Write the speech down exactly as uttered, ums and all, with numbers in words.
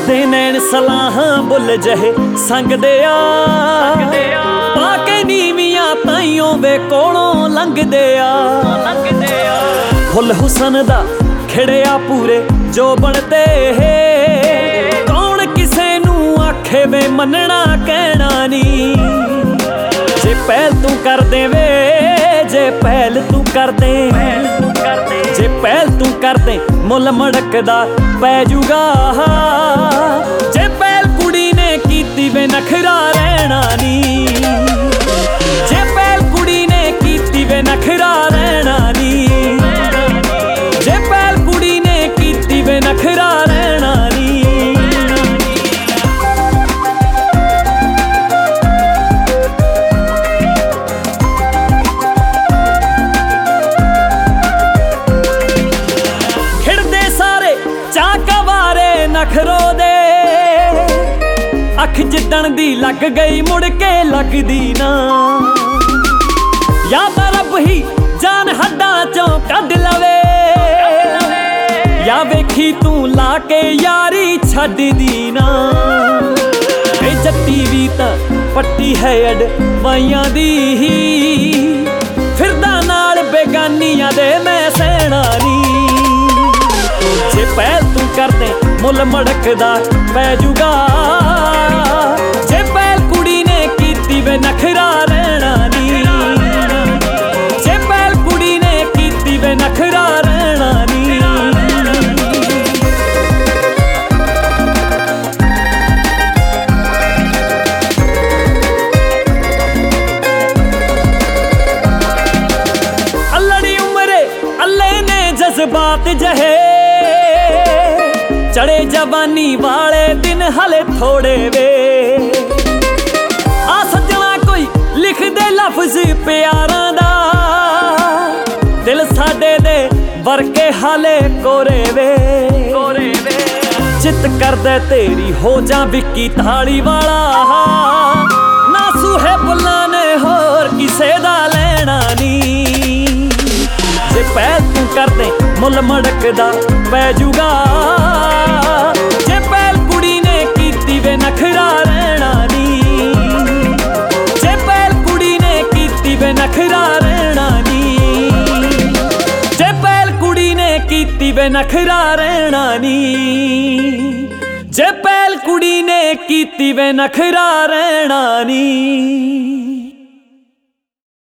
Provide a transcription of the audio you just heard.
ਕਰਦੇ ਨੈਣ ਸਲਾਹਾਂ ਬੁੱਲ ਜਹੇ ਸੰਗਦੇ ਆ ਪਾ ਕੇ ਨੀਵੀਆਂ ਤਾਈਓ ਵੇ ਕੋਲੋਂ ਲੰਘਦੇ ਆ ਫੁੱਲ ਹੁਸਨ ਦਾ ਖਿੜਿਆ ਪੂਰੇ ਜੋ ਬਣਦੇ ਕੌਣ ਕਿਸੇ ਨੂੰ ਆਖੇ ਵੇ ਮੰਨਣਾ ਕਹਿਣਾ ਨੀ ਜੇ ਪਹਿਲ ਤੂੰ ਕਰ ਦੇਵੇ ਜੇ ਪਹਿਲ ਤੂੰ ਕਰਦੇ ਜੇ ਪਹਿਲ ਤੂੰ ਕਰਦੇ ਮੁੱਲ ਮੜਕਦਾ ਪੈ ਜੂਗਾ ਜੇ ਪਹਿਲ ਕੁੜੀ ਨੇ ਕੀਤੀ ਵੇ ਨਖਰਾ ਰਹਿਣਾ ਨੀ ਜੇ ਪਹਿਲ ਕੁੜੀ ਨੇ ਕੀਤੀ ਵੇ ਨਖਰਾ ਰਹਿਣਾ ਨੀ ਜੇ ਪਹਿਲ ਕੁੜੀ ਨੇ ਕੀਤੀ ਵੇ ਨਖਰਾ ਰਹਿਣਾ ਨੀ ਨਖਰੋ ਦੇ ਅੱਖ ਜਿੱਦਣ ਦੀ ਲੱਗ ਗਈ ਮੁੜ ਕੇ ਲੱਗਦੀ ਨਾ ਜਾਂ ਤਾਂ ਰੱਬ ਹੀ ਜਾਨ ਹੱਡਾਂ ਚੋਂ ਕੱਢ ਲਵੇ ਜਾਂ ਵੇਖੀ ਤੂੰ ਲਾ ਕੇ ਯਾਰੀ ਛੱਡਦੀ ਨਾ ਏ ਜੱਟੀ ਵੀ ਤਾਂ ਪੱਟੀ ਹੈ ਅਡ ਵਾਈਆਂ ਦੀ ਫਿਰਦਾ ਨਾਲ ਬੇਗਾਨੀਆਂ ਦੇ ਮੈਂ ਸਹਿਣਾ ਨੀ ਜੇ ਪਹਿਲ ਤੂੰ ਕਰਦੇ ਮੁੱਲ ਮੜਕਦਾ ਪੈ ਜੂਗਾ ਜੇ ਪਹਿਲ ਕੁੜੀ ਨੇ ਕੀਤੀ ਵੇ ਨਖਰਾ ਰਹਿਣਾ ਨੀ ਜੇ ਪਹਿਲ ਕੁੜੀ ਨੇ ਕੀਤੀ ਵੇ ਨਖਰਾ ਰਹਿਣਾ ਨੀ ਅੱਲੜੀ ਉਮਰੇ ਅੱਲੇ ਨੇ ਜਜ਼ਬਾਤ ਜਹੇ ਚੜੇ ਜਵਾਨੀ ਵਾਲੇ ਦਿਨ ਹਲੇ ਥੋੜੇ ਵੇ ਆ ਸੱਜਣਾ ਕੋਈ ਲਿਖਦੇ ਲਫ਼ਜ਼ ਪਿਆਰਾਂ ਦਾ ਦਿਲ ਸਾਡੇ ਦੇ ਵਰਕੇ ਹਾਲੇ ਕੋਰੇ ਵੇ ਕੋਰੇ ਵੇ ਚਿੱਤ ਕਰਦਾ ਤੇਰੀ ਹੋ ਜਾ ਵਿੱਕੀ ਤਾਲੀ ਵਾਲਾ ਨਾ ਸੂਹੇ ਬੁੱਲਾਂ ਨੇ ਹੋਰ ਕਿਸੇ ਦਾ ਲੈਣਾ ਨੀ ਜੇ ਪਹਿਲ ਤੂੰ ਕਰਦੇ ਮੁੱਲ ਮੜਕਦਾ ਪੈ ਜੂਗਾ ਜੇ ਪਹਿਲ ਕੁੜੀ ਨੇ ਕੀਤੀ ਵੇ ਨਖਰਾ ਰਹਿਣਾ ਨੀ ਜੇ ਪਹਿਲ ਕੁੜੀ ਨੇ ਕੀਤੀ ਵੇ ਨਖਰਾ ਰਹਿਣਾ ਨੀ ਜੇ ਪਹਿਲ ਕੁੜੀ ਨੇ ਕੀਤੀ ਵੇ ਨਖਰਾ ਰਹਿਣਾ ਨੀ ਜੇ ਪਹਿਲ ਕੁੜੀ ਨੇ ਕੀਤੀ ਵੇ ਨਖਰਾ ਰਹਿਣਾ ਨੀ।